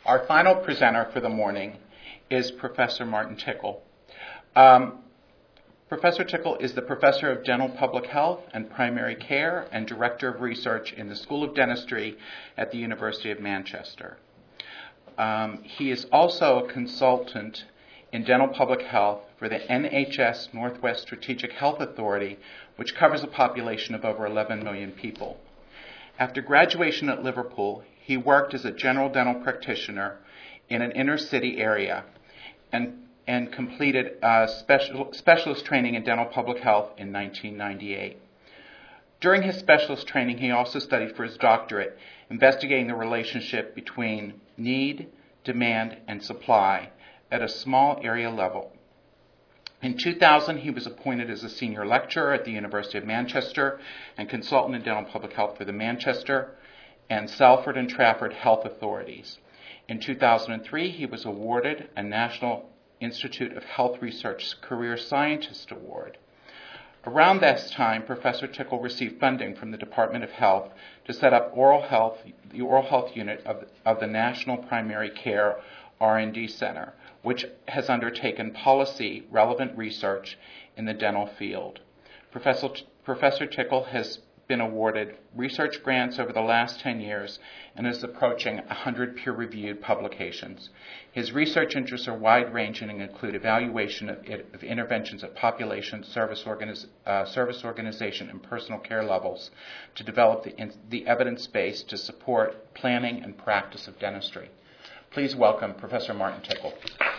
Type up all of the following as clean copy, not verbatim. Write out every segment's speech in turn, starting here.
Our final presenter for the morning is Professor Martin Tickle. Professor Tickle is the Professor of Dental Public Health and Primary Care and Director of Research in the School of Dentistry at the University of Manchester. He is also a consultant in dental public health for the NHS Northwest Strategic Health Authority, which covers a population of over 11 million people. After graduation at Liverpool, he worked as a general dental practitioner in an inner city area and completed specialist training in dental public health in 1998. During his specialist training, he also studied for his doctorate, investigating the relationship between need, demand, and supply at a small area level. In 2000, he was appointed as a senior lecturer at the University of Manchester and consultant in dental public health for the Manchester and Salford and Trafford Health Authorities. In 2003, he was awarded a National Institute of Health Research Career Scientist Award. Around this time, Professor Tickle received funding from the Department of Health to set up the oral health unit of the National Primary Care R&D Center, which has undertaken policy-relevant research in the dental field. Professor Tickle has been awarded research grants over the last 10 years and is approaching 100 peer-reviewed publications. His research interests are wide-ranging and include evaluation of interventions at population, service organization, and personal care levels to develop the evidence base to support planning and practice of dentistry. Please welcome Professor Martin Tickle.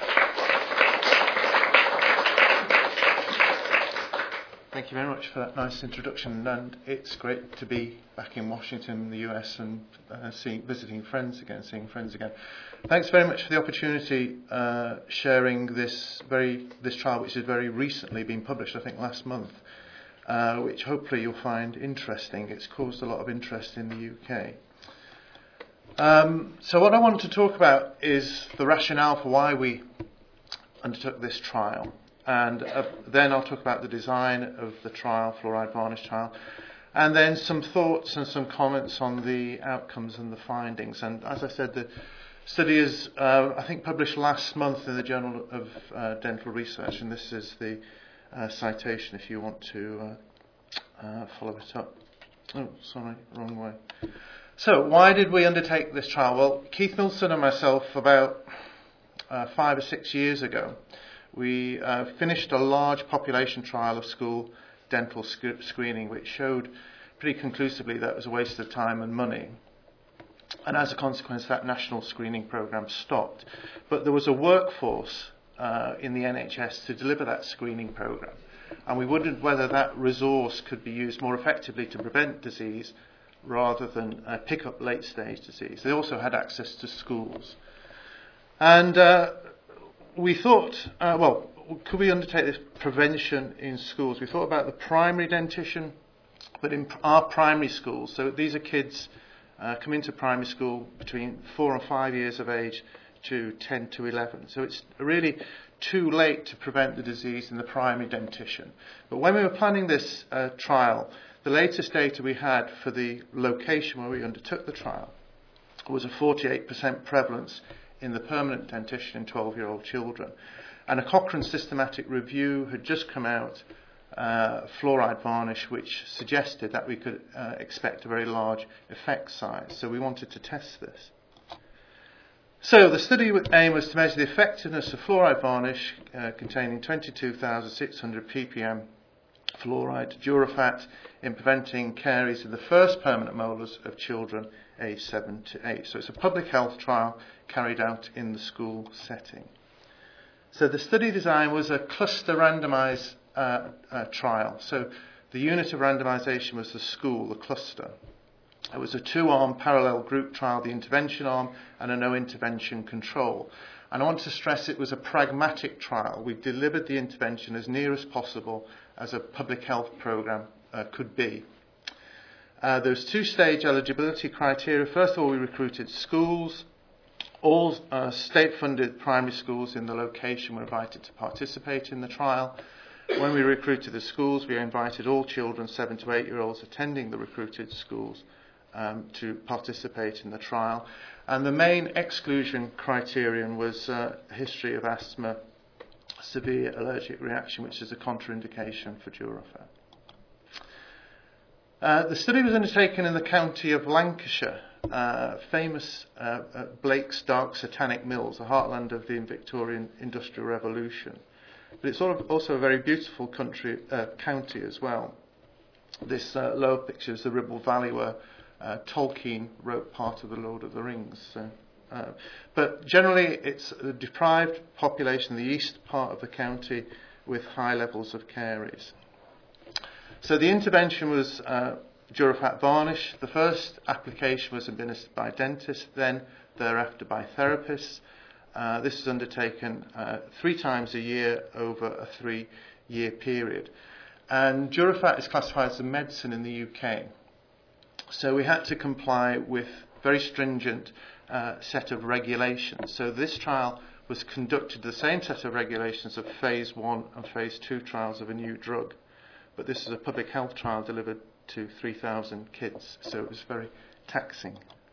Thank you very much for that nice introduction, and it's great to be back in Washington, in the US, and visiting friends again, seeing friends again. Thanks very much for the opportunity sharing this trial, which has very recently been published, I think last month, which hopefully you'll find interesting. It's caused a lot of interest in the UK. So what I want to talk about is the rationale for why we undertook this trial. And then I'll talk about the design of the trial, fluoride varnish trial, and then some thoughts and some comments on the outcomes and the findings. And as I said, the study is, I think, published last month in the Journal of Dental Research, and this is the citation if you want to follow it up. Oh, sorry, wrong way. So why did we undertake this trial? Well, Keith Milson and myself, about 5 or 6 years ago, we finished a large population trial of school dental screening, which showed pretty conclusively that it was a waste of time and money. And as a consequence, that national screening program stopped. But there was a workforce in the NHS to deliver that screening program. And we wondered whether that resource could be used more effectively to prevent disease rather than pick up late-stage disease. They also had access to schools. And we thought, could we undertake this prevention in schools? We thought about the primary dentition, but in our primary schools. So these are kids come into primary school between 4 and 5 years of age to 10 to 11. So it's really too late to prevent the disease in the primary dentition. But when we were planning this trial, the latest data we had for the location where we undertook the trial was a 48% prevalence in the permanent dentition in 12-year-old children. And a Cochrane systematic review had just come out, fluoride varnish, which suggested that we could expect a very large effect size. So we wanted to test this. So the study aim was to measure the effectiveness of fluoride varnish containing 22,600 ppm fluoride Durafat in preventing caries in the first permanent molars of children aged 7 to 8. So it's a public health trial carried out in the school setting. So the study design was a cluster randomized trial. So the unit of randomization was the school, the cluster. It was a 2-arm parallel group trial, the intervention arm and a no intervention control. And I want to stress it was a pragmatic trial. We delivered the intervention as near as possible as a public health program could be. There's 2-stage eligibility criteria. First of all, we recruited schools. All state-funded primary schools in the location were invited to participate in the trial. When we recruited the schools, we invited all children 7 to 8 year olds attending the recruited schools to participate in the trial. And the main exclusion criterion was history of asthma, severe allergic reaction, which is a contraindication for Durafat. The study was undertaken in the county of Lancashire, famous Blake's Dark Satanic Mills, the heartland of the Victorian Industrial Revolution. But it's also a very beautiful county as well. This lower picture is the Ribble Valley where Tolkien wrote part of the Lord of the Rings. But generally it's a deprived population in the east part of the county with high levels of caries. So the intervention was Durafat varnish. The first application was administered by dentists, then thereafter by therapists. This is undertaken 3 times a year over a 3-year period. And Durafat is classified as a medicine in the UK. So we had to comply with very stringent set of regulations. So this trial was conducted the same set of regulations of phase 1 and phase 2 trials of a new drug. But this is a public health trial delivered to 3,000 kids, so it was very taxing.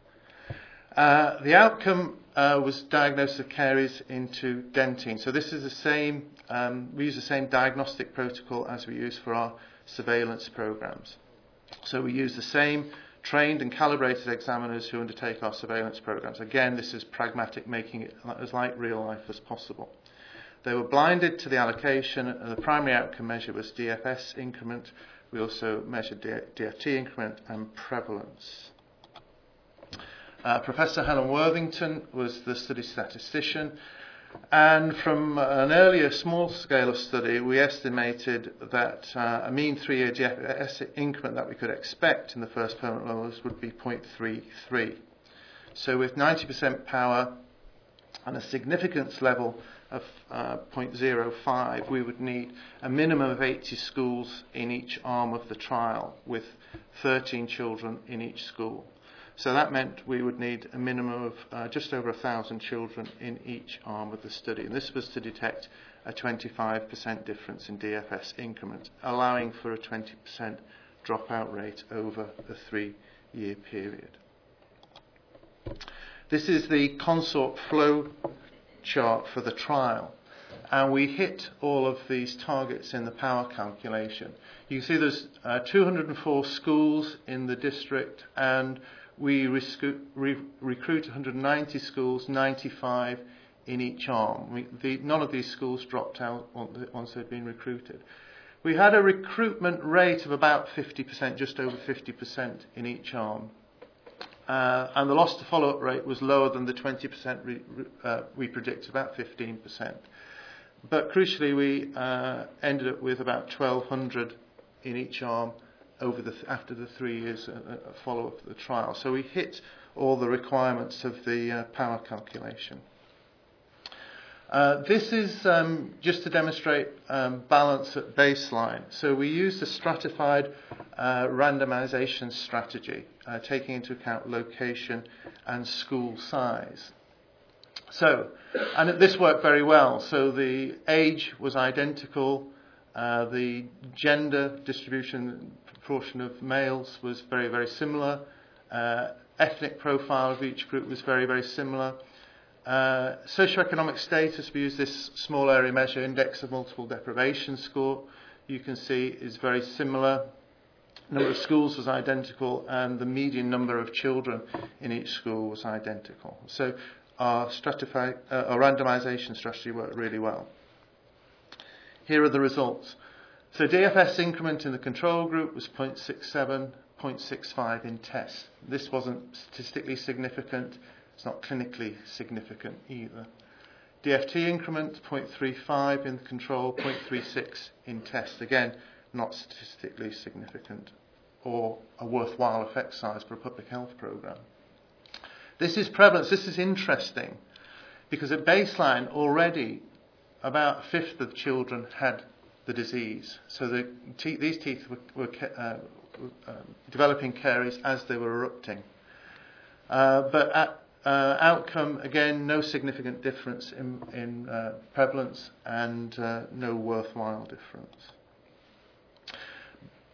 The outcome was diagnosis of caries into dentine. So this is the same, we use the same diagnostic protocol as we use for our surveillance programs. So we use the same trained and calibrated examiners who undertake our surveillance programs. Again, this is pragmatic, making it as like real life as possible. They were blinded to the allocation, and the primary outcome measure was DFS increment. We also measured DFT increment and prevalence. Professor Helen Worthington was the study statistician, and from an earlier small scale of study we estimated that a mean 3-year DFS increment that we could expect in the first permanent levels would be 0.33. So with 90% power and a significance level of 0.05, we would need a minimum of 80 schools in each arm of the trial, with 13 children in each school. So that meant we would need a minimum of just over 1,000 children in each arm of the study. And this was to detect a 25% difference in DFS increment, allowing for a 20% dropout rate over a 3-year period. This is the consort flow chart for the trial, and we hit all of these targets in the power calculation. You can see there's 204 schools in the district, and we recruit 190 schools, 95 in each arm. None of these schools dropped out once they'd been recruited. We had a recruitment rate of about 50%, just over 50% in each arm. And the loss to follow-up rate was lower than the 20% we predicted, about 15%. But crucially, we ended up with about 1,200 in each arm after the 3 years follow-up of the trial. So we hit all the requirements of the power calculation. This is just to demonstrate balance at baseline. So we used a stratified randomization strategy, taking into account location and school size. So, and this worked very well. So the age was identical, the gender distribution, proportion of males was very, very similar, ethnic profile of each group was very, very similar. Socioeconomic status, we use this small area measure, index of multiple deprivation score, you can see is very similar. Number of schools was identical, and the median number of children in each school was identical. So our randomization strategy worked really well. Here are the results. So DFS increment in the control group was 0.67, 0.65 in test. This wasn't statistically significant. It's not clinically significant either. DFT increment 0.35 in control, 0.36 in test. Again, not statistically significant or a worthwhile effect size for a public health program. This is prevalence. This is interesting because at baseline already about a fifth of children had the disease. So these teeth were developing caries as they were erupting. But at outcome, again, no significant difference in prevalence and no worthwhile difference.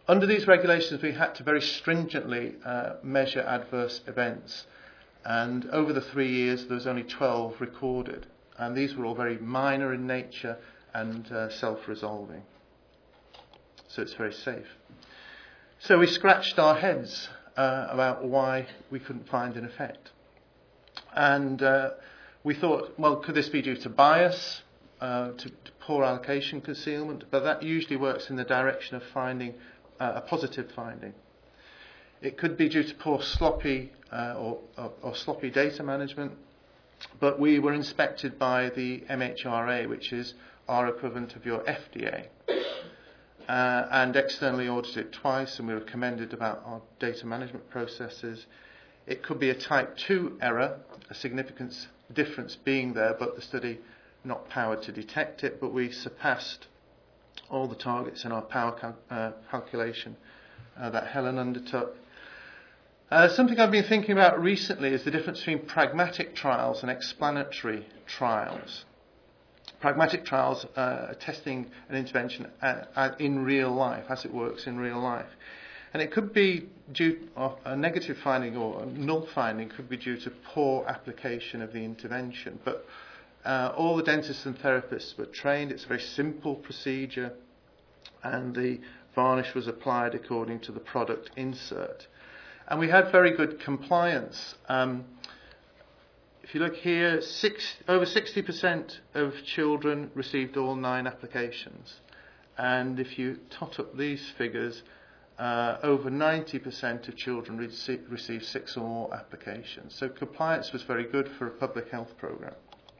Under these regulations, we had to very stringently measure adverse events. And over the 3 years, there was only 12 recorded. And these were all very minor in nature and self-resolving. So it's very safe. So we scratched our heads about why we couldn't find an effect. And we thought, well, could this be due to bias, to poor allocation concealment? But that usually works in the direction of finding a positive finding. It could be due to poor sloppy sloppy data management, but we were inspected by the MHRA, which is our equivalent of your FDA, and externally audited twice, and we were commended about our data management processes. It could be a type 2 error, a significant difference being there, but the study not powered to detect it, but we surpassed all the targets in our power calculation that Helen undertook. Something I've been thinking about recently is the difference between pragmatic trials and explanatory trials. Pragmatic trials are testing an intervention in real life, as it works in real life. And it could be due to a negative finding or a null finding could be due to poor application of the intervention. But all the dentists and therapists were trained. It's a very simple procedure, and the varnish was applied according to the product insert. And we had very good compliance. If you look here, over 60% of children received all 9 applications. And if you tot up these figures, over 90% of children received 6 or more applications. So compliance was very good for a public health programme.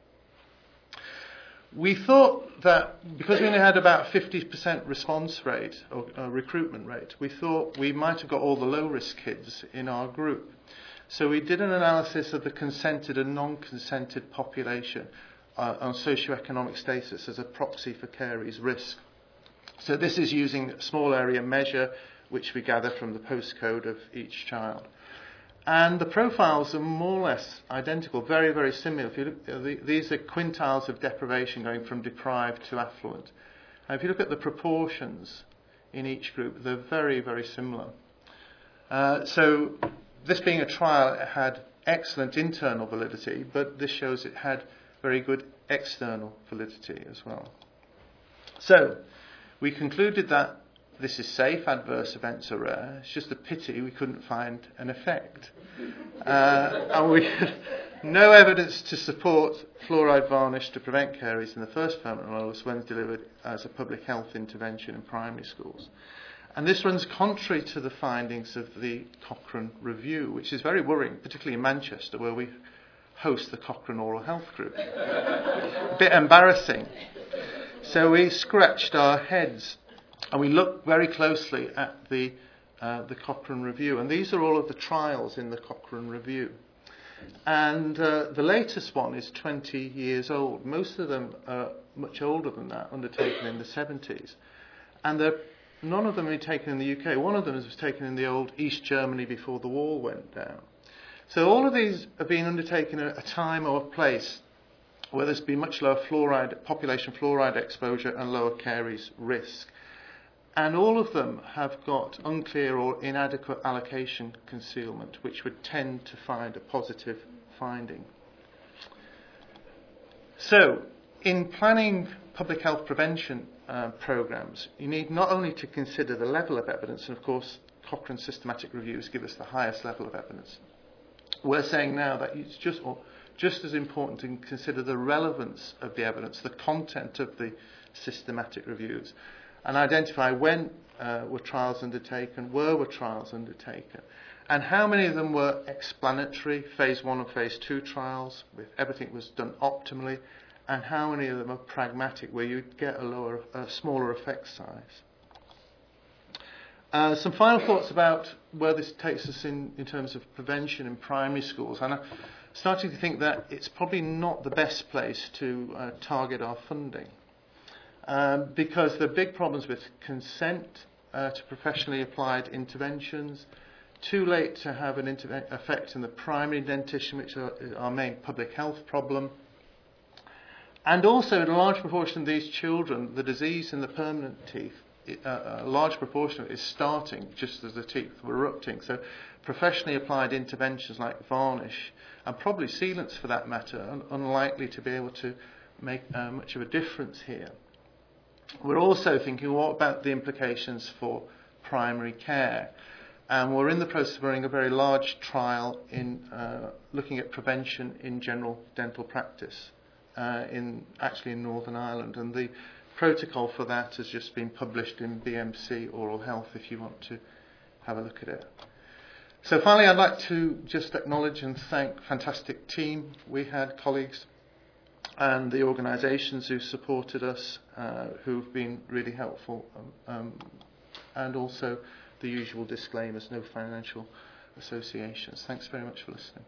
We thought that because we only had about 50% response rate or recruitment rate, we thought we might have got all the low-risk kids in our group. So we did an analysis of the consented and non-consented population on socioeconomic status as a proxy for caries risk. So this is using a small area measure, which we gather from the postcode of each child. And the profiles are more or less identical, very, very similar. If you look, these are quintiles of deprivation going from deprived to affluent. And if you look at the proportions in each group, they're very, very similar. So this being a trial, it had excellent internal validity, but this shows it had very good external validity as well. So we concluded that this is safe, adverse events are rare. It's just a pity we couldn't find an effect. And we had no evidence to support fluoride varnish to prevent caries in the first permanent molars when delivered as a public health intervention in primary schools. And this runs contrary to the findings of the Cochrane Review, which is very worrying, particularly in Manchester, where we host the Cochrane Oral Health Group. A bit embarrassing. So we scratched our heads. And we looked very closely at the Cochrane Review. And these are all of the trials in the Cochrane Review. And the latest one is 20 years old. Most of them are much older than that, undertaken in the 70s. And none of them are taken in the UK. One of them was taken in the old East Germany before the wall went down. So all of these are being undertaken at a time or a place where there's been much lower population fluoride exposure and lower caries risk. And all of them have got unclear or inadequate allocation concealment, which would tend to find a positive finding. So, in planning public health prevention programmes, you need not only to consider the level of evidence, and of course Cochrane systematic reviews give us the highest level of evidence. We're saying now that it's just as important to consider the relevance of the evidence, the content of the systematic reviews, and identify when were trials undertaken, where were trials undertaken, and how many of them were explanatory, phase 1 and phase 2 trials, with everything was done optimally, and how many of them are pragmatic, where you get a smaller effect size. Some final thoughts about where this takes us in terms of prevention in primary schools. And I'm starting to think that it's probably not the best place to target our funding. Because there are big problems with consent to professionally applied interventions, too late to have an effect in the primary dentition, which is our main public health problem. And also, in a large proportion of these children, the disease in the permanent teeth a large proportion of it is starting just as the teeth were erupting. So professionally applied interventions like varnish, and probably sealants for that matter, are unlikely to be able to make much of a difference here. We're also thinking, what about the implications for primary care? And we're in the process of running a very large trial in looking at prevention in general dental practice, actually in Northern Ireland. And the protocol for that has just been published in BMC Oral Health if you want to have a look at it. So finally, I'd like to just acknowledge and thank fantastic team we had, colleagues, and the organisations who supported us, who've been really helpful, and also the usual disclaimers, no financial associations. Thanks very much for listening.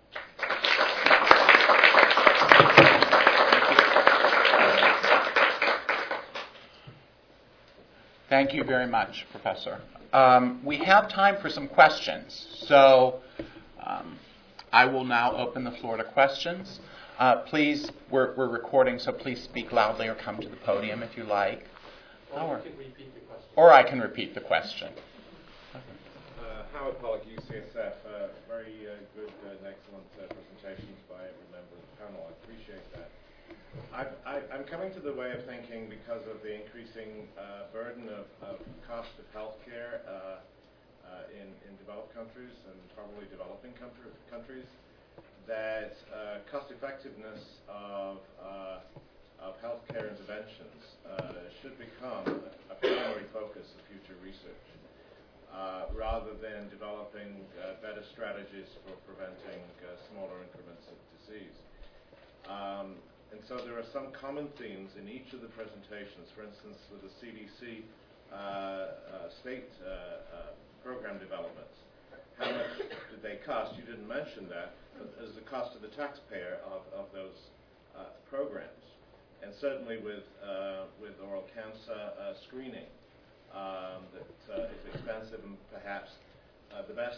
Thank you very much, Professor. We have time for some questions, so I will now open the floor to questions. Please, we're recording, so please speak loudly or come to the podium if you like. Or you can repeat the question. Or I can repeat the question. Howard Pollock, UCSF. Very good and excellent presentations by every member of the panel. I appreciate that. I'm coming to the way of thinking because of the increasing burden of cost of healthcare in developed countries and probably developing countries, that cost effectiveness of healthcare interventions should become a primary focus of future research, rather than developing better strategies for preventing smaller increments of disease. And so there are some common themes in each of the presentations. For instance, with the CDC state program developments, how much did they cost? You didn't mention that, but as the cost to the taxpayer of those programs. And certainly with oral cancer screening, that is expensive, and perhaps the best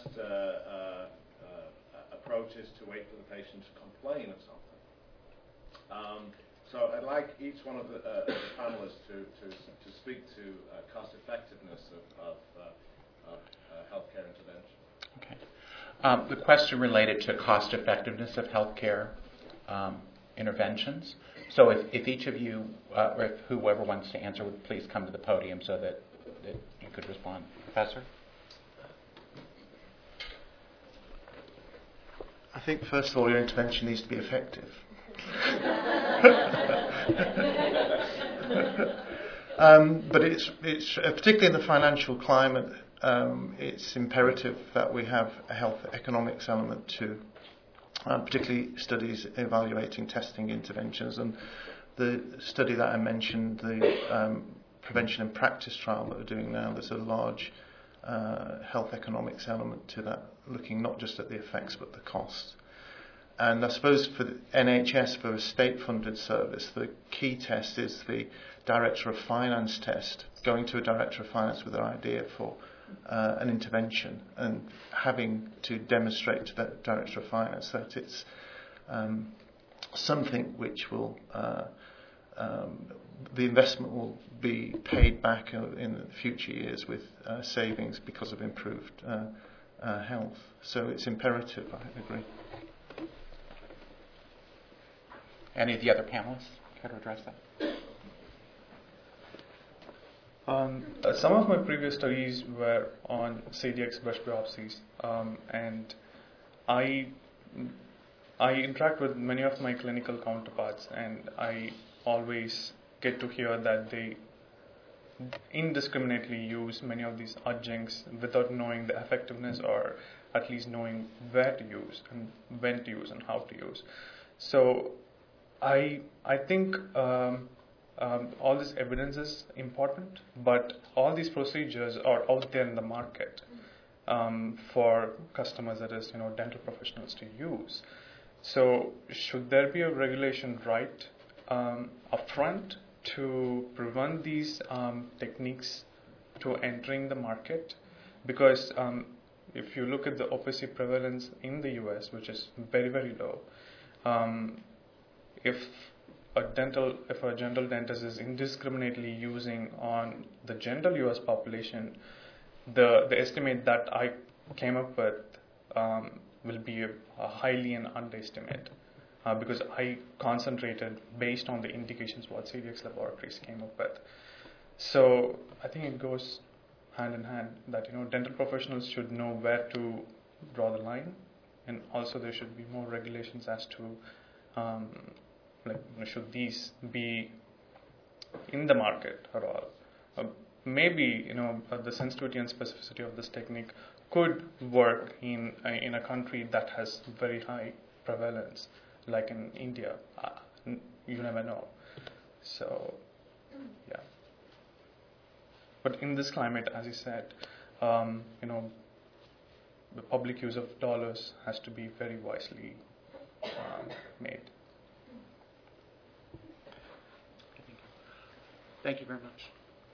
approach is to wait for the patient to complain of something. So I'd like each one of the panelists to speak to cost effectiveness of healthcare intervention. Okay. The question related to cost effectiveness of healthcare interventions. So if each of you, or if whoever wants to answer, would please come to the podium so that you could respond. Professor? I think, first of all, your intervention needs to be effective. But it's particularly in the financial climate, it's imperative that we have a health economics element to particularly studies evaluating testing interventions. And the study that I mentioned, the prevention and practice trial that we're doing now, there's a large health economics element to that, looking not just at the effects but the costs. And I suppose for the NHS, for a state-funded service, the key test is the Director of Finance test, going to a Director of Finance with an idea for an intervention and having to demonstrate to that Director of Finance that it's something which will, the investment will be paid back in the future years with savings because of improved health. So it's imperative, I agree. Any of the other panelists care to address that? Some of my previous studies were on CDX breast biopsies, and I interact with many of my clinical counterparts, and I always get to hear that they indiscriminately use many of these adjuncts without knowing the effectiveness, or at least knowing where to use and when to use and how to use. So I think all this evidence is important, but all these procedures are out there in the market for customers, that is, dental professionals to use. So should there be a regulation right upfront to prevent these techniques to entering the market? Because if you look at the OPC prevalence in the US, which is very, very low, if a general dentist is indiscriminately using on the general U.S. population, the estimate that I came up with will be a highly an underestimate, because I concentrated based on the indications what CDX laboratories came up with. So I think it goes hand in hand that dental professionals should know where to draw the line, and also there should be more regulations as to should these be in the market at all. Maybe the sensitivity and specificity of this technique could work in a country that has very high prevalence, like in India. You never know. So, yeah. But in this climate, as you said, the public use of dollars has to be very wisely made. Thank you very much.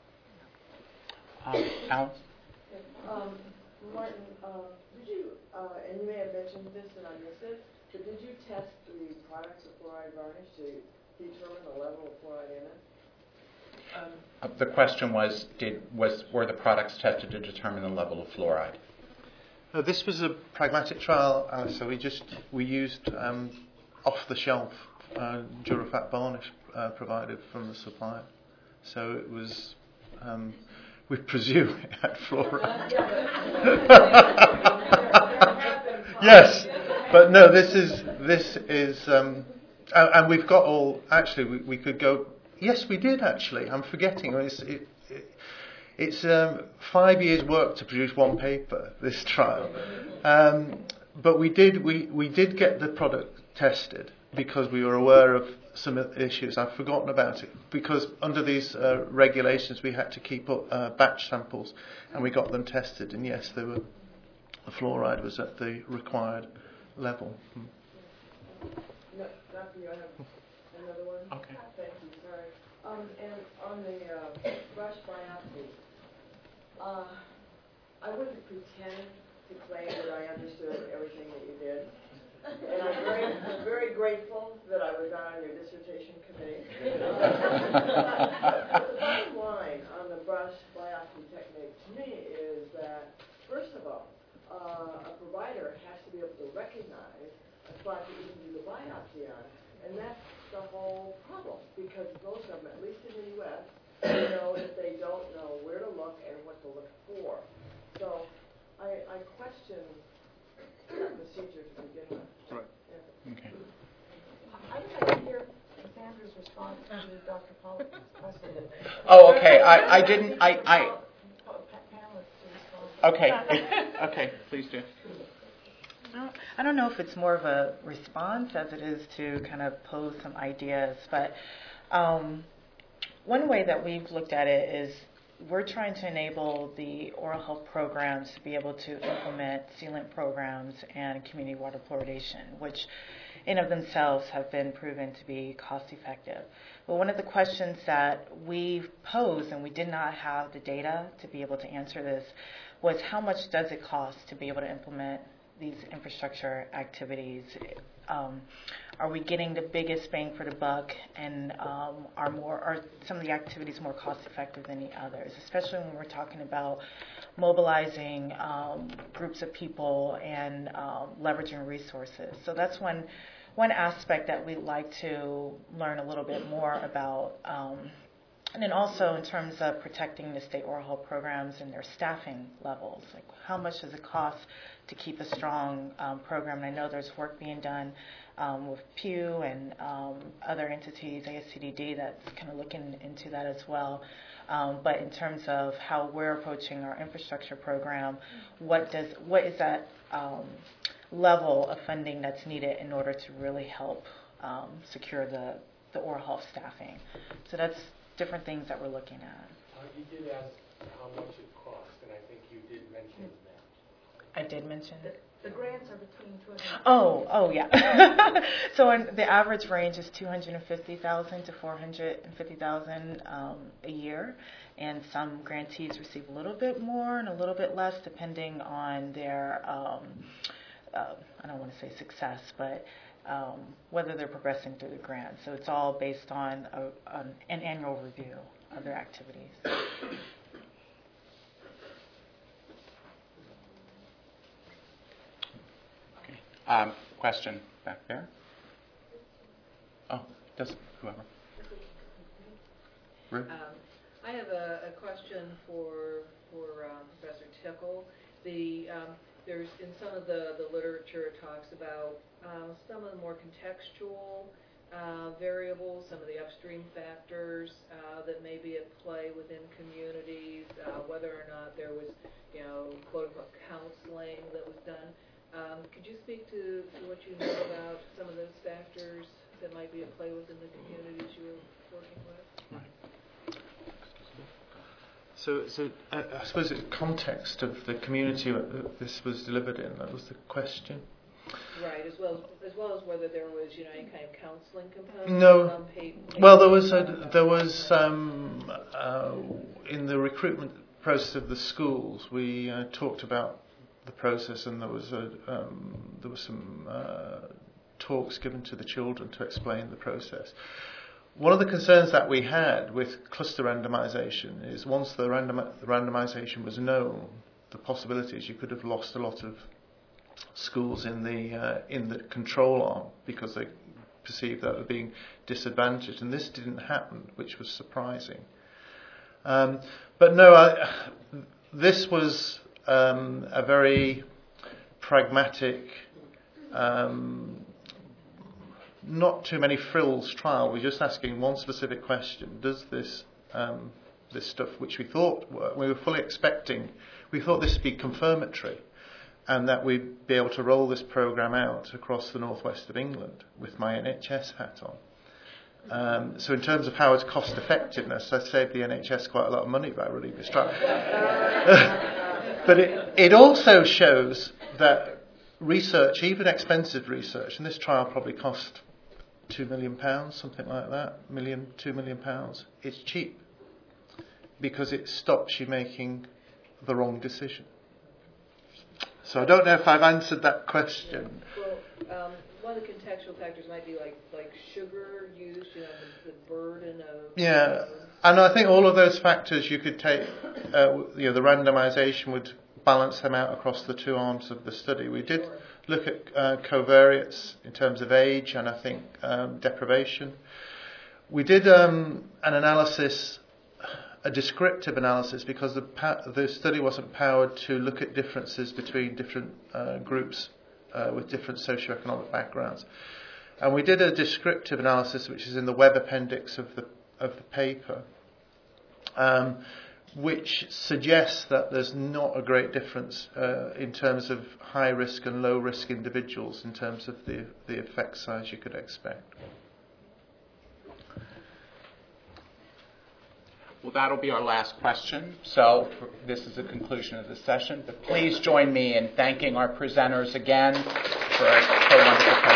Alex? Martin, did you, and you may have mentioned this and I missed it, but did you test the products of fluoride varnish to determine the level of fluoride in it? The question was, were the products tested to determine the level of fluoride? This was a pragmatic trial, so we used off-the-shelf Durafat varnish provided from the supplier. So it was, we presume it had fluoride. Yes, but no, this is, and we've got all. Actually, we could go. Yes, we did actually. I'm forgetting. It's 5 years' work to produce one paper. This trial, but we did get the product tested because we were aware of some issues. I've forgotten about it because under these regulations we had to keep up batch samples, and we got them tested. And yes, the fluoride was at the required level. No, not for you. I have another one. Okay. Thank you. Sorry. And on the brush biopsy, I wouldn't pretend to claim that I understood everything that you did. And I'm very grateful that I was on your dissertation committee. But the bottom line on the brush biopsy technique to me is that, first of all, a provider has to be able to recognize a spot that you can do the biopsy on. And that's the whole problem, because most of them, at least in the U.S., know that they don't know where to look and what to look for. So I question that procedure to begin with. Right. Yeah. Okay. I would like to hear Cassandra's response to Dr. Pollock's question. Oh, okay. I didn't. Panelists to respond. Okay. Please do. I don't know if it's more of a response as it is to kind of pose some ideas, but one way that we've looked at it is we're trying to enable the oral health programs to be able to implement sealant programs and community water fluoridation, which in of themselves have been proven to be cost effective. But one of the questions that we posed, and we did not have the data to be able to answer this, was how much does it cost to be able to implement these infrastructure activities? Are we getting the biggest bang for the buck, and are some of the activities more cost effective than the others, especially when we're talking about mobilizing groups of people and leveraging resources? So that's one aspect that we'd like to learn a little bit more about. And then also in terms of protecting the state oral health programs and their staffing levels, like how much does it cost to keep a strong program? And I know there's work being done with Pew and other entities, ASCDD, that's kind of looking into that as well. But in terms of how we're approaching our infrastructure program, what is that level of funding that's needed in order to really help secure the oral health staffing? So that's different things that we're looking at. You did ask how much it cost, and I think you did mention that. I did mention it. The grants are between 200. Oh, yeah. So the average range is $250,000 to $450,000 a year, and some grantees receive a little bit more and a little bit less depending on their, I don't want to say success, but whether they're progressing through the grant. So it's all based on an annual review of their activities. Okay. Question back there. Oh, does whoever. Ruth? I have a question for Professor Tickle. There's in some of the literature it talks about some of the more contextual variables, some of the upstream factors that may be at play within communities, whether or not there was, quote unquote, counseling that was done. Could you speak to what you know about some of those factors that might be at play within the communities you're working with? Right. So I suppose it's context of the community that this was delivered in. That was the question. Right, as well as whether there was, any kind of counseling component. No. Well, there was in the recruitment process of the schools. We talked about the process, and there was some talks given to the children to explain the process. One of the concerns that we had with cluster randomization is once the randomization was known, the possibilities you could have lost a lot of schools in the control arm because they perceived that they were being disadvantaged, and this didn't happen, which was surprising. But no, this was a very pragmatic, not too many frills trial. We're just asking one specific question: does this stuff, which we were fully expecting, we thought this would be confirmatory, and that we'd be able to roll this program out across the northwest of England with my NHS hat on. So in terms of how it's cost effectiveness, I saved the NHS quite a lot of money by running this trial. But it also shows that research, even expensive research, and this trial probably cost £2 million, something like that, £2 million. It's cheap because it stops you making the wrong decision. So I don't know if I've answered that question. Well, one of the contextual factors might be like sugar use, the burden of. Yeah, and I think all of those factors you could take. The randomisation would balance them out across the two arms of the study. We did look at covariates in terms of age and I think deprivation. We did an analysis, a descriptive analysis, because the study wasn't powered to look at differences between different groups with different socioeconomic backgrounds. And we did a descriptive analysis, which is in the web appendix of the paper, which suggests that there's not a great difference in terms of high risk and low risk individuals in terms of the effect size you could expect. Well, that'll be our last question. So this is the conclusion of the session. But please join me in thanking our presenters again for a wonderful presentation.